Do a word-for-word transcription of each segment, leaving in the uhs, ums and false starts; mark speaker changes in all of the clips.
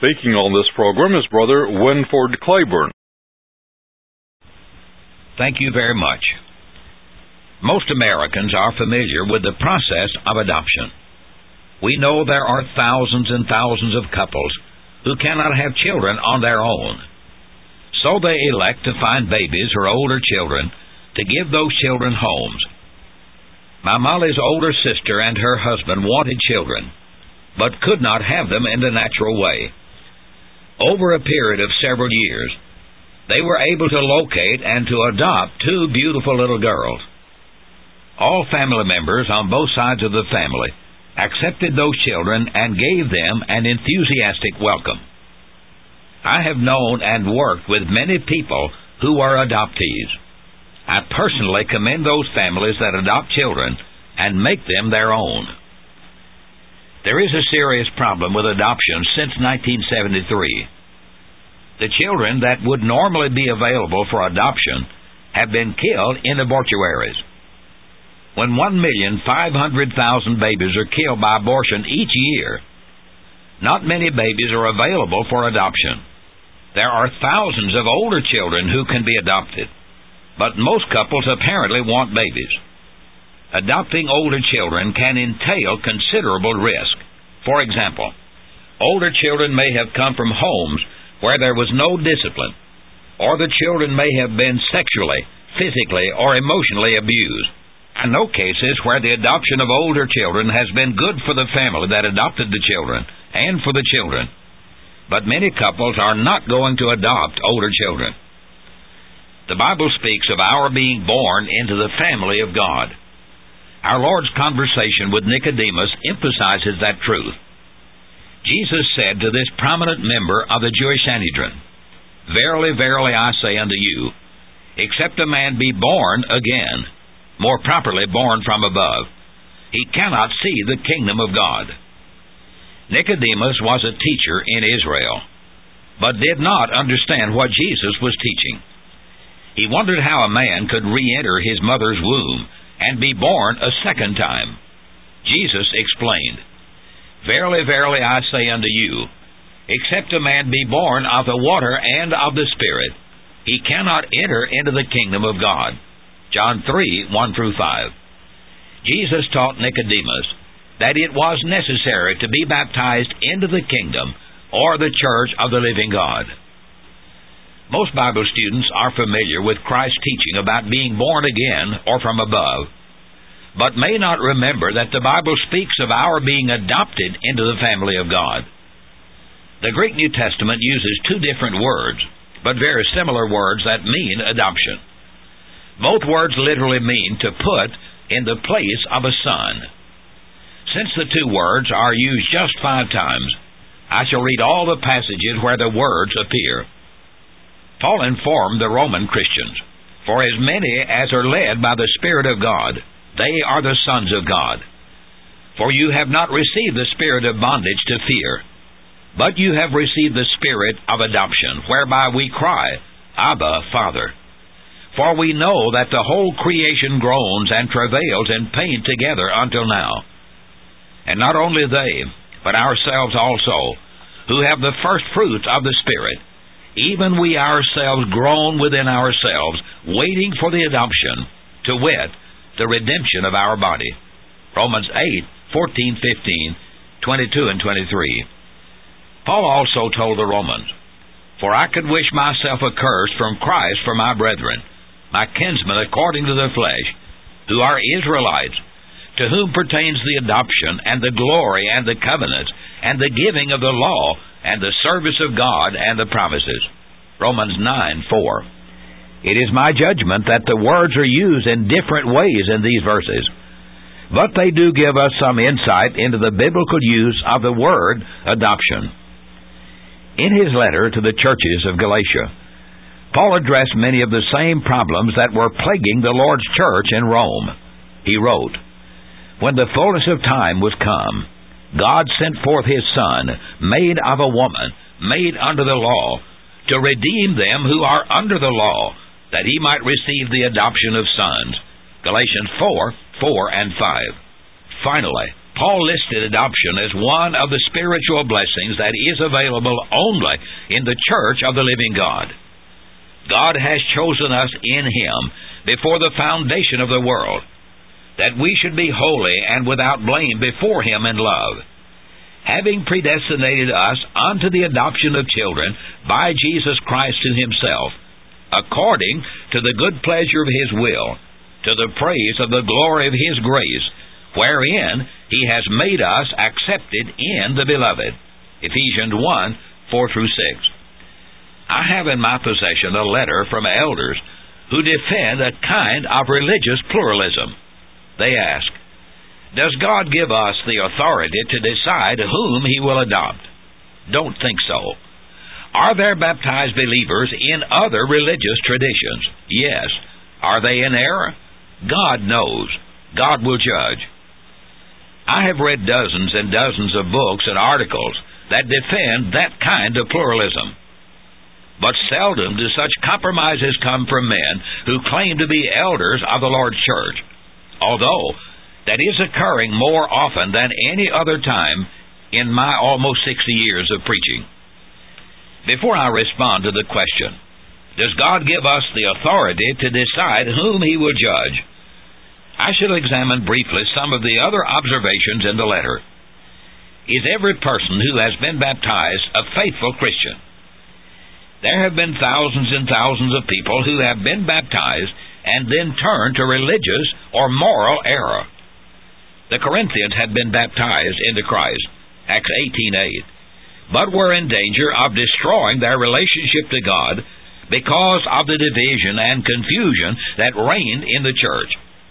Speaker 1: Speaking on this program is Brother Winford Claiborne.
Speaker 2: Thank you very much. Most Americans are familiar with the process of adoption. We know there are thousands and thousands of couples who cannot have children on their own. So they elect to find babies or older children to give those children homes. My Molly's older sister and her husband wanted children, but could not have them in the natural way. Over a period of several years, they were able to locate and to adopt two beautiful little girls. All family members on both sides of the family accepted those children and gave them an enthusiastic welcome. I have known and worked with many people who are adoptees. I personally commend those families that adopt children and make them their own. There is a serious problem with adoption since nineteen seventy-three. The children that would normally be available for adoption have been killed in abortuaries. When one million five hundred thousand babies are killed by abortion each year, not many babies are available for adoption. There are thousands of older children who can be adopted, but most couples apparently want babies. Adopting older children can entail considerable risk. For example, older children may have come from homes where there was no discipline, or the children may have been sexually, physically, or emotionally abused. I know cases where the adoption of older children has been good for the family that adopted the children and for the children, but many couples are not going to adopt older children. The Bible speaks of our being born into the family of God. Our Lord's conversation with Nicodemus emphasizes that truth. Jesus said to this prominent member of the Jewish Sanhedrin, "Verily, verily, I say unto you, except a man be born again, more properly born from above, he cannot see the kingdom of God." Nicodemus was a teacher in Israel, but did not understand what Jesus was teaching. He wondered how a man could re-enter his mother's womb and be born a second time. Jesus explained, "Verily, verily, I say unto you, except a man be born of the water and of the Spirit, he cannot enter into the kingdom of God." John three, one through five. Jesus taught Nicodemus that it was necessary to be baptized into the kingdom or the church of the living God. Most Bible students are familiar with Christ's teaching about being born again or from above, but may not remember that the Bible speaks of our being adopted into the family of God. The Greek New Testament uses two different words, but very similar words that mean adoption. Both words literally mean to put in the place of a son. Since the two words are used just five times, I shall read all the passages where the words appear. Paul informed the Roman Christians, "For as many as are led by the Spirit of God, they are the sons of God. For you have not received the spirit of bondage to fear, but you have received the Spirit of adoption, whereby we cry, Abba, Father. For we know that the whole creation groans and travails in pain together until now. And not only they, but ourselves also, who have the first fruits of the Spirit, even we ourselves groan within ourselves, waiting for the adoption, to wit, the redemption of our body." Romans eight, fourteen, fifteen, twenty-two, and twenty-three. Paul also told the Romans, "For I could wish myself accursed from Christ for my brethren, my kinsmen according to the flesh, who are Israelites, to whom pertains the adoption, and the glory, and the covenants, and the giving of the law, and the service of God, and the promises." Romans nine, four. It is my judgment that the words are used in different ways in these verses, but they do give us some insight into the biblical use of the word adoption. In his letter to the churches of Galatia, Paul addressed many of the same problems that were plaguing the Lord's church in Rome. He wrote, "When the fullness of time was come, God sent forth his Son, made of a woman, made under the law, to redeem them who are under the law, that he might receive the adoption of sons." Galatians four, four and five. Finally, Paul listed adoption as one of the spiritual blessings that is available only in the church of the living God. God has chosen us in Him before the foundation of the world, that we should be holy and without blame before Him in love, having predestinated us unto the adoption of children by Jesus Christ to Himself, according to the good pleasure of His will, to the praise of the glory of His grace, wherein He has made us accepted in the Beloved. Ephesians one, four through six. I have in my possession a letter from elders who defend a kind of religious pluralism. They ask, does God give us the authority to decide whom He will adopt? Don't think so. Are there baptized believers in other religious traditions? Yes. Are they in error? God knows. God will judge. I have read dozens and dozens of books and articles that defend that kind of pluralism. But seldom do such compromises come from men who claim to be elders of the Lord's church, although that is occurring more often than any other time in my almost sixty years of preaching. Before I respond to the question, does God give us the authority to decide whom He will judge, I shall examine briefly some of the other observations in the letter. Is every person who has been baptized a faithful Christian? There have been thousands and thousands of people who have been baptized and then turned to religious or moral error. The Corinthians had been baptized into Christ, Acts eighteen eight, but were in danger of destroying their relationship to God because of the division and confusion that reigned in the church.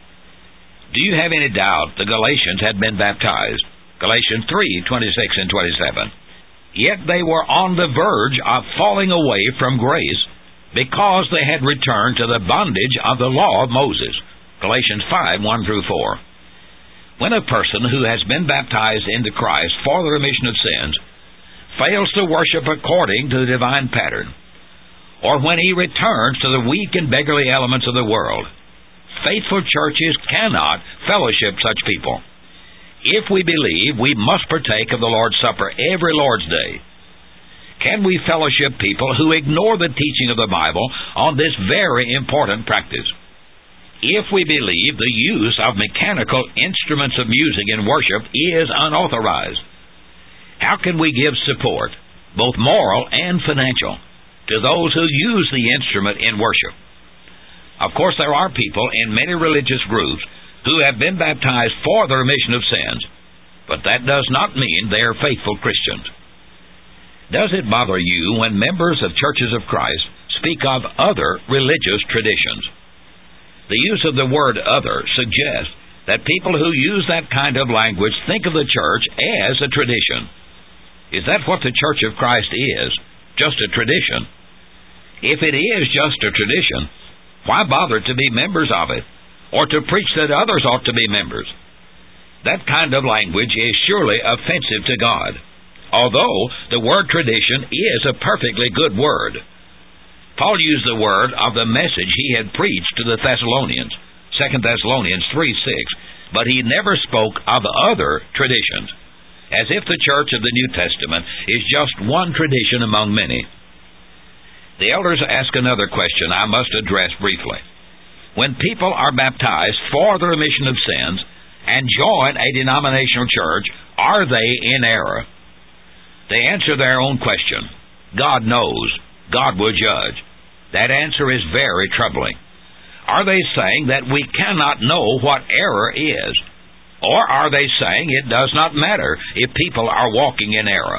Speaker 2: Do you have any doubt the Galatians had been baptized? Galatians three, twenty-six and twenty-seven. Yet they were on the verge of falling away from grace because they had returned to the bondage of the law of Moses. Galatians five, one through four. When a person who has been baptized into Christ for the remission of sins fails to worship according to the divine pattern, or when he returns to the weak and beggarly elements of the world, faithful churches cannot fellowship such people. If we believe, we must partake of the Lord's Supper every Lord's Day. Can we fellowship people who ignore the teaching of the Bible on this very important practice? If we believe the use of mechanical instruments of music in worship is unauthorized, how can we give support, both moral and financial, to those who use the instrument in worship? Of course, there are people in many religious groups who have been baptized for the remission of sins, but that does not mean they are faithful Christians. Does it bother you when members of churches of Christ speak of other religious traditions? The use of the word other suggests that people who use that kind of language think of the church as a tradition. Is that what the Church of Christ is? Just a tradition? If it is just a tradition, why bother to be members of it, or to preach that others ought to be members? That kind of language is surely offensive to God, although the word tradition is a perfectly good word. Paul used the word of the message he had preached to the Thessalonians, Second Thessalonians three six, but he never spoke of other traditions, as if the church of the New Testament is just one tradition among many. The elders ask another question I must address briefly. When people are baptized for the remission of sins and join a denominational church, are they in error? They answer their own question. God knows. God will judge. That answer is very troubling. Are they saying that we cannot know what error is? Or are they saying it does not matter if people are walking in error?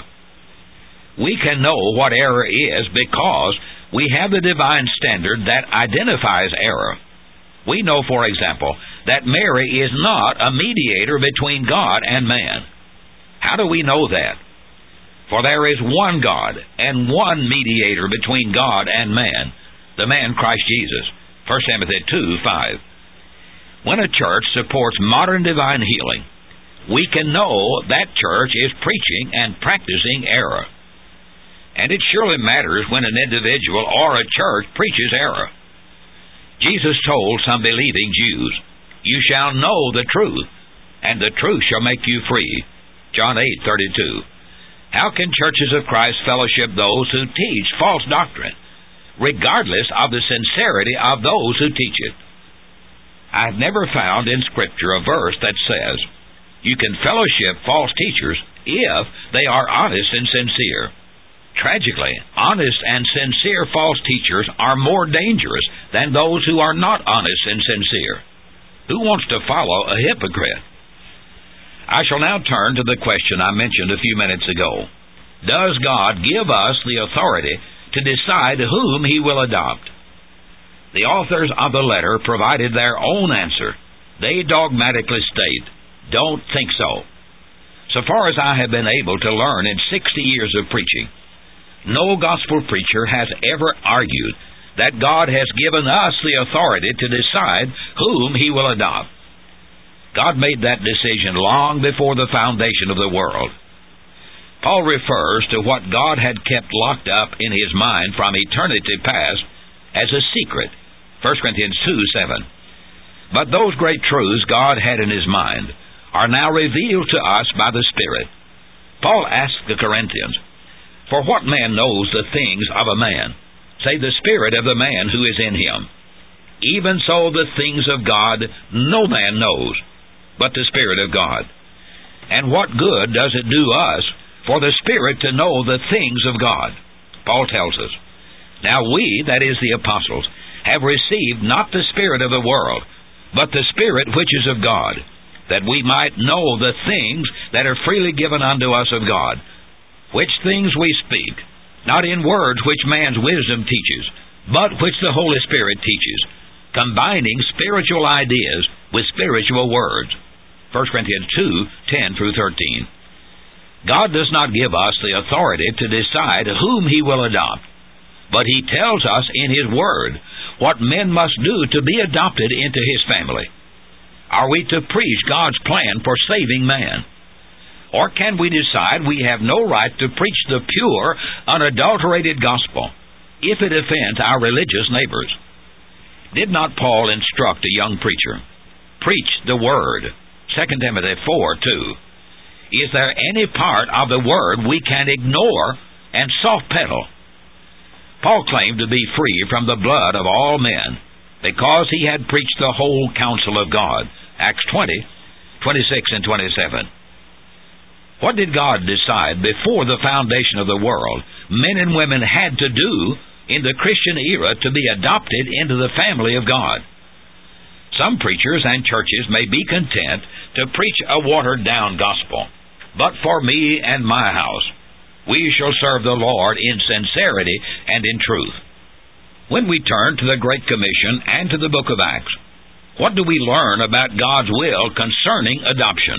Speaker 2: We can know what error is because we have the divine standard that identifies error. We know, for example, that Mary is not a mediator between God and man. How do we know that? For there is one God and one mediator between God and man, the man Christ Jesus. First Timothy two five. When a church supports modern divine healing, we can know that church is preaching and practicing error. And it surely matters when an individual or a church preaches error. Jesus told some believing Jews, "You shall know the truth, and the truth shall make you free. John eight thirty-two. How can churches of Christ fellowship those who teach false doctrine, regardless of the sincerity of those who teach it? I have never found in Scripture a verse that says you can fellowship false teachers if they are honest and sincere. Tragically, honest and sincere false teachers are more dangerous than those who are not honest and sincere. Who wants to follow a hypocrite? I shall now turn to the question I mentioned a few minutes ago. Does God give us the authority to decide whom He will adopt? The authors of the letter provided their own answer. They dogmatically state, "Don't think so." So far as I have been able to learn in sixty years of preaching, no gospel preacher has ever argued that God has given us the authority to decide whom He will adopt. God made that decision long before the foundation of the world. Paul refers to what God had kept locked up in His mind from eternity past as a secret, First Corinthians two seven. But those great truths God had in His mind are now revealed to us by the Spirit. Paul asked the Corinthians, "For what man knows the things of a man, save the spirit of the man who is in him? Even so the things of God no man knows, but the Spirit of God. And what good does it do us for the Spirit to know the things of God?" Paul tells us, "Now we, that is the apostles, have received not the spirit of the world, but the Spirit which is of God, that we might know the things that are freely given unto us of God, which things we speak, not in words which man's wisdom teaches, but which the Holy Spirit teaches, combining spiritual ideas with spiritual words." First Corinthians two ten through thirteen. God does not give us the authority to decide whom He will adopt, but He tells us in His Word what men must do to be adopted into His family. Are we to preach God's plan for saving man? Or can we decide we have no right to preach the pure, unadulterated gospel if it offends our religious neighbors? Did not Paul instruct a young preacher, "Preach the Word," Second Timothy four two. Is there any part of the Word we can ignore and soft-pedal? Paul claimed to be free from the blood of all men because he had preached the whole counsel of God, Acts twenty, twenty-six and twenty-seven. What did God decide before the foundation of the world men and women had to do in the Christian era to be adopted into the family of God? Some preachers and churches may be content to preach a watered-down gospel, but for me and my house, we shall serve the Lord in sincerity and in truth. When we turn to the Great Commission and to the book of Acts, what do we learn about God's will concerning adoption?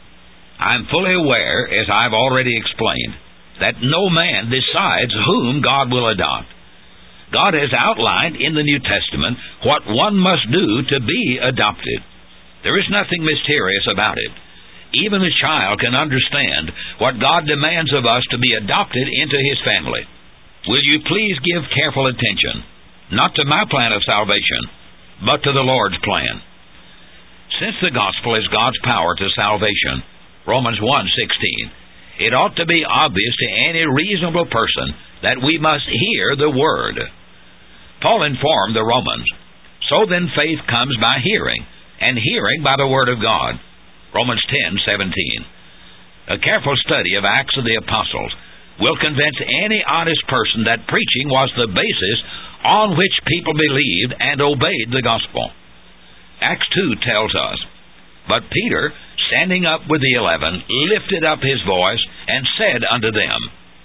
Speaker 2: I am fully aware, as I've already explained, that no man decides whom God will adopt. God has outlined in the New Testament what one must do to be adopted. There is nothing mysterious about it. Even a child can understand what God demands of us to be adopted into His family. Will you please give careful attention, not to my plan of salvation, but to the Lord's plan? Since the gospel is God's power to salvation, Romans one sixteen, it ought to be obvious to any reasonable person that we must hear the Word. Paul informed the Romans, "So then faith comes by hearing, and hearing by the Word of God." Romans ten seventeen. A careful study of Acts of the Apostles will convince any honest person that preaching was the basis on which people believed and obeyed the gospel. Acts two tells us, "But Peter, standing up with the eleven, lifted up his voice and said unto them."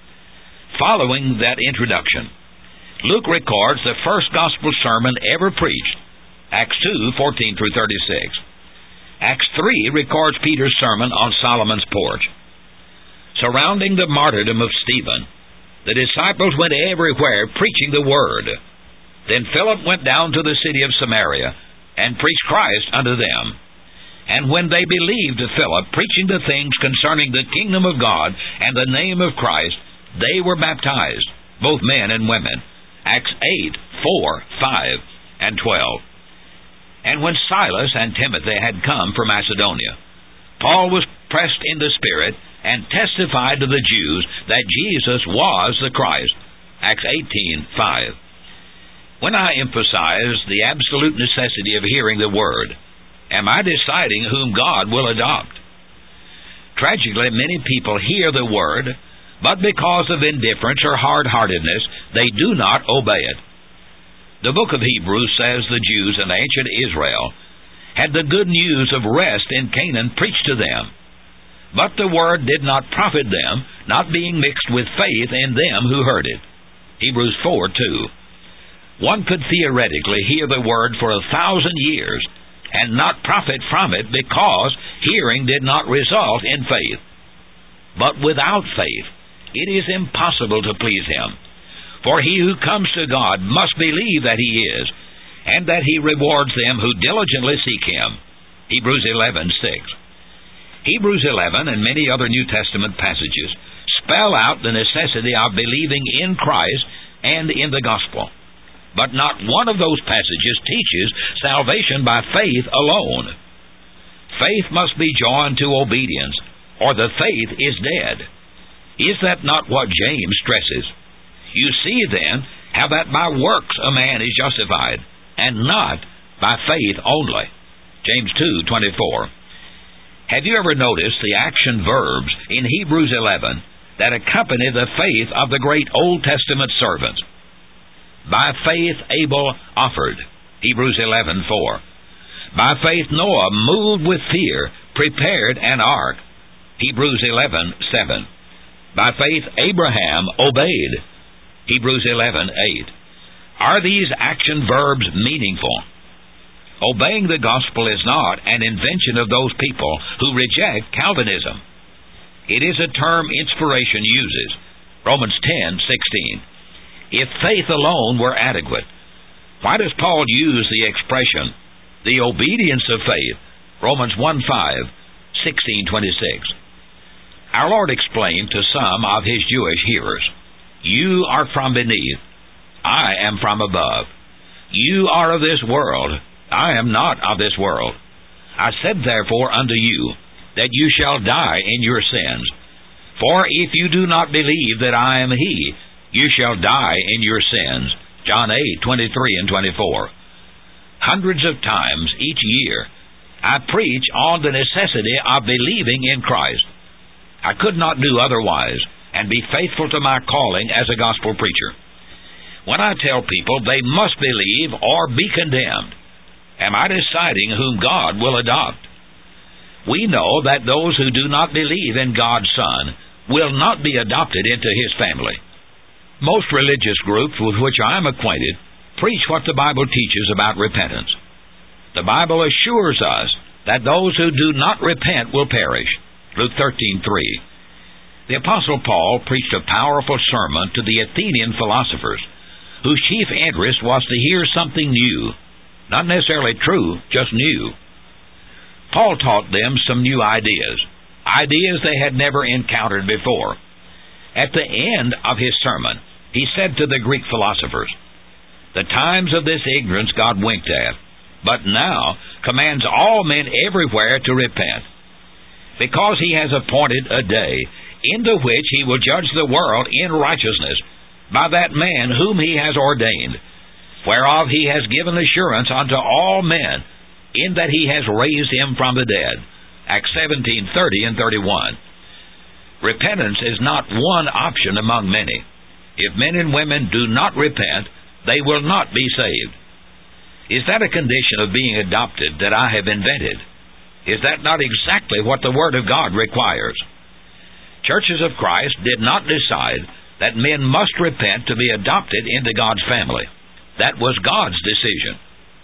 Speaker 2: Following that introduction, Luke records the first gospel sermon ever preached, Acts two fourteen through thirty-six. Acts three records Peter's sermon on Solomon's porch. Surrounding the martyrdom of Stephen, the disciples went everywhere preaching the Word. Then Philip went down to the city of Samaria and preached Christ unto them. And when they believed Philip preaching the things concerning the kingdom of God and the name of Christ, they were baptized, both men and women. Acts eight, four, five, and twelve. And when Silas and Timothy had come from Macedonia, Paul was pressed in the Spirit and testified to the Jews that Jesus was the Christ. Acts eighteen five. When I emphasize the absolute necessity of hearing the Word, am I deciding whom God will adopt? Tragically, many people hear the Word, but because of indifference or hard-heartedness, they do not obey it. The book of Hebrews says the Jews in ancient Israel had the good news of rest in Canaan preached to them, but the Word did not profit them, not being mixed with faith in them who heard it. Hebrews four two. One could theoretically hear the Word for a thousand years and not profit from it because hearing did not result in faith. But without faith, it is impossible to please Him. For he who comes to God must believe that He is, and that He rewards them who diligently seek Him. Hebrews eleven six. Hebrews eleven and many other New Testament passages spell out the necessity of believing in Christ and in the gospel. But not one of those passages teaches salvation by faith alone. Faith must be joined to obedience, or the faith is dead. Is that not what James stresses? You see, then, how that by works a man is justified, and not by faith only. James two twenty-four. Have you ever noticed the action verbs in Hebrews eleven that accompany the faith of the great Old Testament servants? By faith Abel offered, Hebrews eleven four. By faith Noah, moved with fear, prepared an ark, Hebrews eleven seven. By faith Abraham obeyed, Hebrews eleven eight. Are these action verbs meaningful? Obeying the gospel is not an invention of those people who reject Calvinism. It is a term inspiration uses, Romans ten sixteen. If faith alone were adequate, why does Paul use the expression, the obedience of faith, Romans one five, sixteen twenty-six? Our Lord explained to some of His Jewish hearers, you are from beneath, I am from above. You are of this world, I am not of this world. I said therefore unto you, that you shall die in your sins. For if you do not believe that I am He, you shall die in your sins. John eight twenty-three and twenty-four. Hundreds of times each year, I preach on the necessity of believing in Christ. I could not do otherwise and be faithful to my calling as a gospel preacher. When I tell people they must believe or be condemned, am I deciding whom God will adopt? We know that those who do not believe in God's Son will not be adopted into His family. Most religious groups with which I am acquainted preach what the Bible teaches about repentance. The Bible assures us that those who do not repent will perish. Luke thirteen three. The Apostle Paul preached a powerful sermon to the Athenian philosophers, whose chief interest was to hear something new, not necessarily true, just new. Paul taught them some new ideas, ideas they had never encountered before. At the end of his sermon, he said to the Greek philosophers, the times of this ignorance God winked at, but now commands all men everywhere to repent, because He has appointed a day into which He will judge the world in righteousness by that man whom He has ordained, whereof He has given assurance unto all men, in that He has raised Him from the dead. Acts seventeen thirty and thirty-one. Repentance is not one option among many. If men and women do not repent, they will not be saved. Is that a condition of being adopted that I have invented? Is that not exactly what the Word of God requires? Churches of Christ did not decide that men must repent to be adopted into God's family. That was God's decision.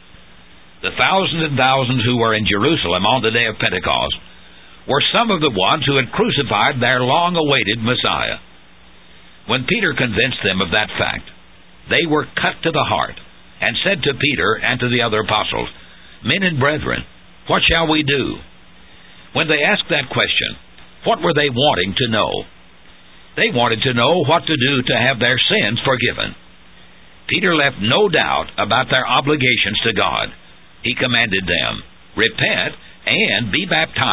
Speaker 2: The thousands and thousands who were in Jerusalem on the day of Pentecost were some of the ones who had crucified their long-awaited Messiah. When Peter convinced them of that fact, they were cut to the heart and said to Peter and to the other apostles, Men and brethren, what shall we do? When they asked that question, what were they wanting to know? They wanted to know what to do to have their sins forgiven. Peter left no doubt about their obligations to God. He commanded them, repent and be baptized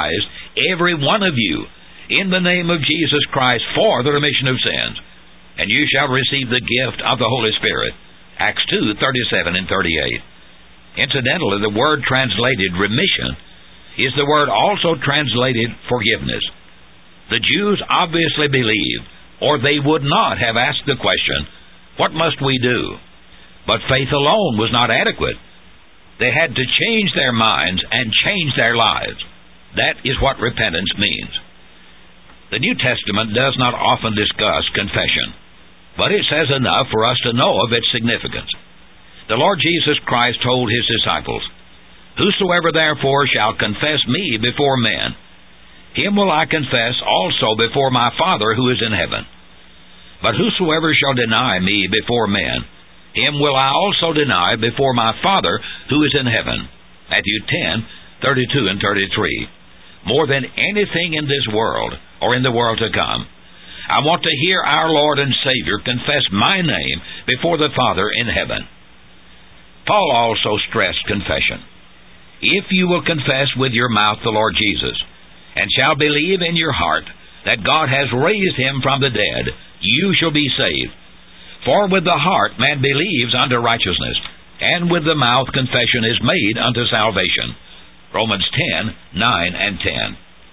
Speaker 2: every one of you, in the name of Jesus Christ for the remission of sins, and you shall receive the gift of the Holy Spirit. Acts two, thirty-seven and thirty-eight. Incidentally, the word translated remission is the word also translated forgiveness. The Jews obviously believed, or they would not have asked the question, what must we do? But faith alone was not adequate. They had to change their minds and change their lives. That is what repentance means. The New Testament does not often discuss confession, but it says enough for us to know of its significance. The Lord Jesus Christ told his disciples, Whosoever therefore shall confess me before men, him will I confess also before my Father who is in heaven. But whosoever shall deny me before men, him will I also deny before my Father who is in heaven. Matthew ten, thirty-two and thirty-three. More than anything in this world, or in the world to come, I want to hear our Lord and Savior confess my name before the Father in heaven. Paul also stressed confession. If you will confess with your mouth the Lord Jesus, and shall believe in your heart that God has raised him from the dead, you shall be saved. For with the heart man believes unto righteousness, and with the mouth confession is made unto salvation. Romans ten, nine and ten.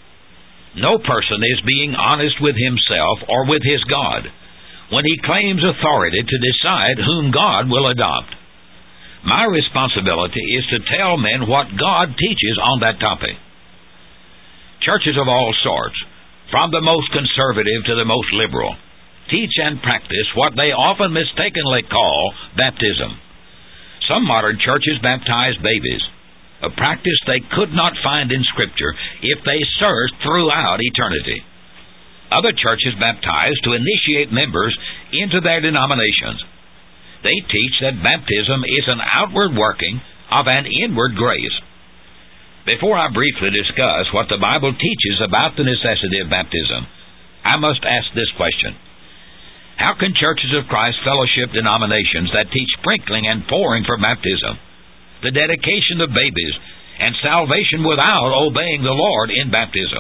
Speaker 2: No person is being honest with himself or with his God when he claims authority to decide whom God will adopt. My responsibility is to tell men what God teaches on that topic. Churches of all sorts, from the most conservative to the most liberal, teach and practice what they often mistakenly call baptism. Some modern churches baptize babies, a practice they could not find in Scripture if they searched throughout eternity. Other churches baptize to initiate members into their denominations. They teach that baptism is an outward working of an inward grace. Before I briefly discuss what the Bible teaches about the necessity of baptism, I must ask this question. How can churches of Christ fellowship denominations that teach sprinkling and pouring for baptism, the dedication of babies, and salvation without obeying the Lord in baptism?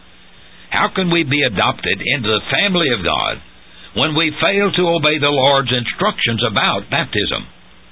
Speaker 2: How can we be adopted into the family of God when we fail to obey the Lord's instructions about baptism?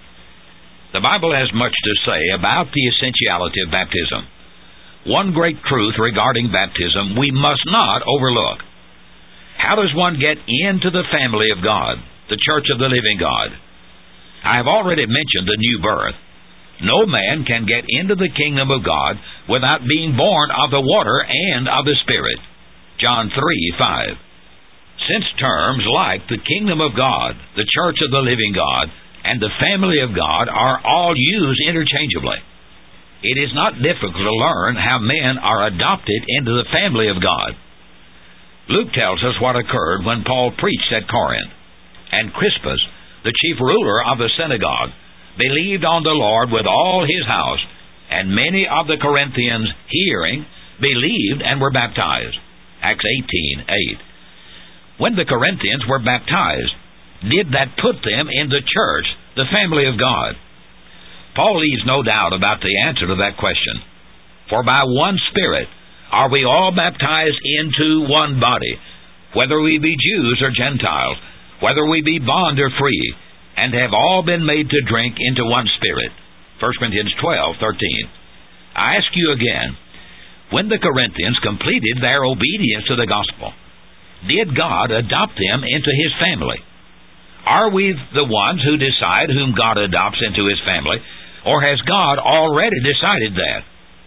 Speaker 2: The Bible has much to say about the essentiality of baptism. One great truth regarding baptism we must not overlook. How does one get into the family of God, the church of the living God? I have already mentioned the new birth. No man can get into the kingdom of God without being born of the water and of the Spirit. John three, five. Since terms like the kingdom of God, the church of the living God, and the family of God are all used interchangeably, it is not difficult to learn how men are adopted into the family of God. Luke tells us what occurred when Paul preached at Corinth, and Crispus, the chief ruler of the synagogue, believed on the Lord with all his house, and many of the Corinthians, hearing, believed and were baptized. Acts eighteen, eight. When the Corinthians were baptized, did that put them in the church, the family of God? Paul leaves no doubt about the answer to that question. For by one Spirit are we all baptized into one body, whether we be Jews or Gentiles, whether we be bond or free, and have all been made to drink into one Spirit. First Corinthians twelve, thirteen. I ask you again, when the Corinthians completed their obedience to the gospel, did God adopt them into His family? Are we the ones who decide whom God adopts into His family, or has God already decided that?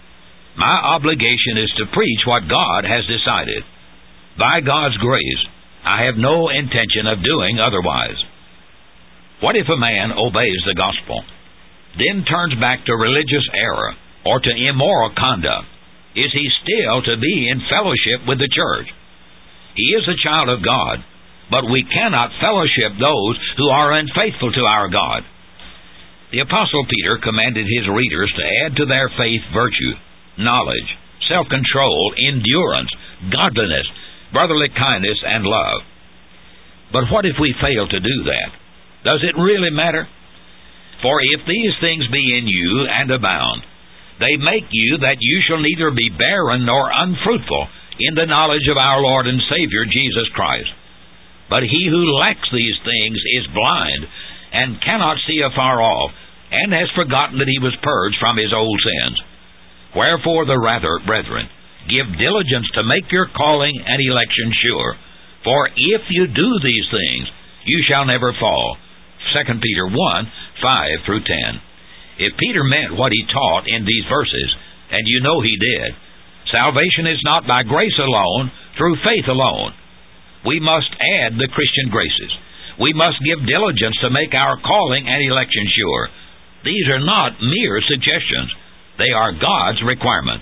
Speaker 2: My obligation is to preach what God has decided. By God's grace, I have no intention of doing otherwise. What if a man obeys the gospel, then turns back to religious error or to immoral conduct? Is he still to be in fellowship with the church? He is a child of God, but we cannot fellowship those who are unfaithful to our God. The Apostle Peter commanded his readers to add to their faith virtue, knowledge, self-control, endurance, godliness, brotherly kindness, and love. But what if we fail to do that? Does it really matter? For if these things be in you and abound, they make you that you shall neither be barren nor unfruitful in the knowledge of our Lord and Savior Jesus Christ. But he who lacks these things is blind, and cannot see afar off, and has forgotten that he was purged from his old sins. Wherefore the rather, brethren, give diligence to make your calling and election sure. For if you do these things, you shall never fall. Second Peter one, five through ten. If Peter meant what he taught in these verses, and you know he did, salvation is not by grace alone, through faith alone. We must add the Christian graces. We must give diligence to make our calling and election sure. These are not mere suggestions. They are God's requirements.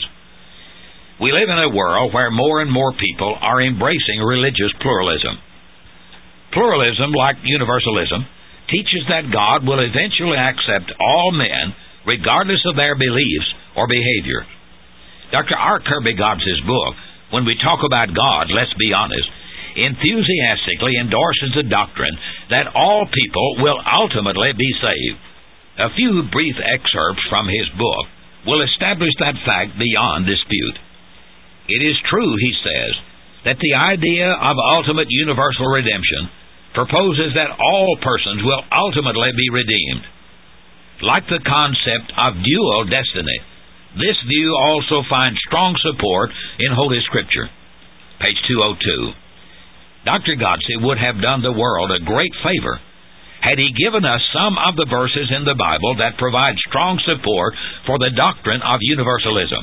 Speaker 2: We live in a world where more and more people are embracing religious pluralism. Pluralism, like universalism, teaches that God will eventually accept all men, regardless of their beliefs or behavior. Doctor R. Kirby Godd's book, When We Talk About God, Let's Be Honest, enthusiastically endorses the doctrine that all people will ultimately be saved. A few brief excerpts from his book will establish that fact beyond dispute. It is true, he says, that the idea of ultimate universal redemption proposes that all persons will ultimately be redeemed. Like the concept of dual destiny, this view also finds strong support in Holy Scripture. Page two oh two. Doctor Godsey would have done the world a great favor had he given us some of the verses in the Bible that provide strong support for the doctrine of universalism.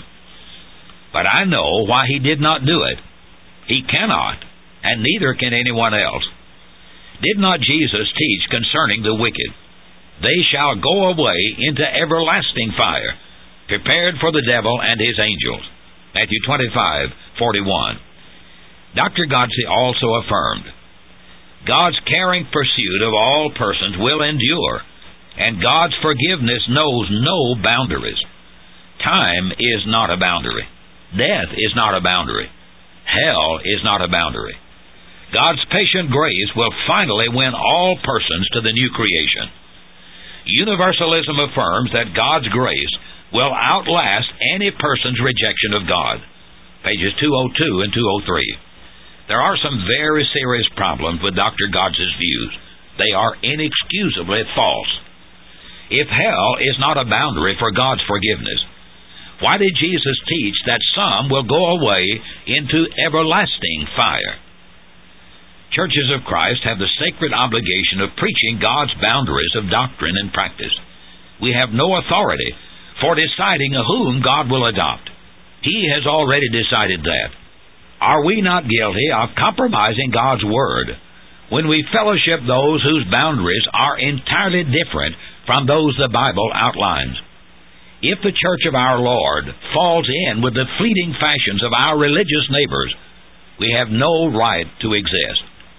Speaker 2: But I know why he did not do it. He cannot, and neither can anyone else. Did not Jesus teach concerning the wicked? They shall go away into everlasting fire, prepared for the devil and his angels. Matthew twenty-five, forty-one. Doctor Godsey also affirmed, God's caring pursuit of all persons will endure, and God's forgiveness knows no boundaries. Time is not a boundary. Death is not a boundary. Hell is not a boundary. God's patient grace will finally win all persons to the new creation. Universalism affirms that God's grace will outlast any person's rejection of God. Pages two oh two and two oh three. There are some very serious problems with Doctor Godsey's views. They are inexcusably false. If hell is not a boundary for God's forgiveness, why did Jesus teach that some will go away into everlasting fire? Churches of Christ have the sacred obligation of preaching God's boundaries of doctrine and practice. We have no authority for deciding whom God will adopt. He has already decided that. Are we not guilty of compromising God's Word when we fellowship those whose boundaries are entirely different from those the Bible outlines? If the Church of our Lord falls in with the fleeting fashions of our religious neighbors, we have no right to exist.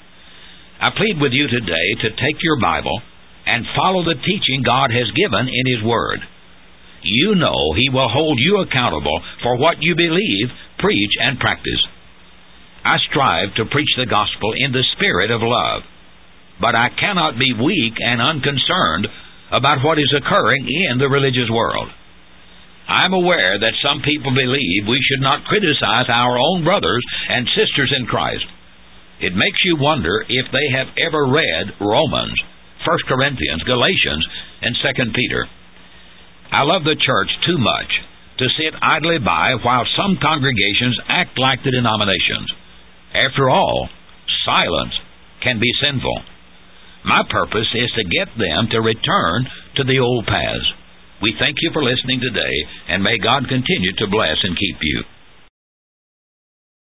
Speaker 2: I plead with you today to take your Bible and follow the teaching God has given in His Word. You know He will hold you accountable for what you believe, preach, and practice. I strive to preach the gospel in the spirit of love, but I cannot be weak and unconcerned about what is occurring in the religious world. I am aware that some people believe we should not criticize our own brothers and sisters in Christ. It makes you wonder if they have ever read Romans, First Corinthians, Galatians, and Second Peter. I love the church too much to sit idly by while some congregations act like the denominations. After all, silence can be sinful. My purpose is to get them to return to the old paths. We thank you for listening today, and may God continue to bless and keep you.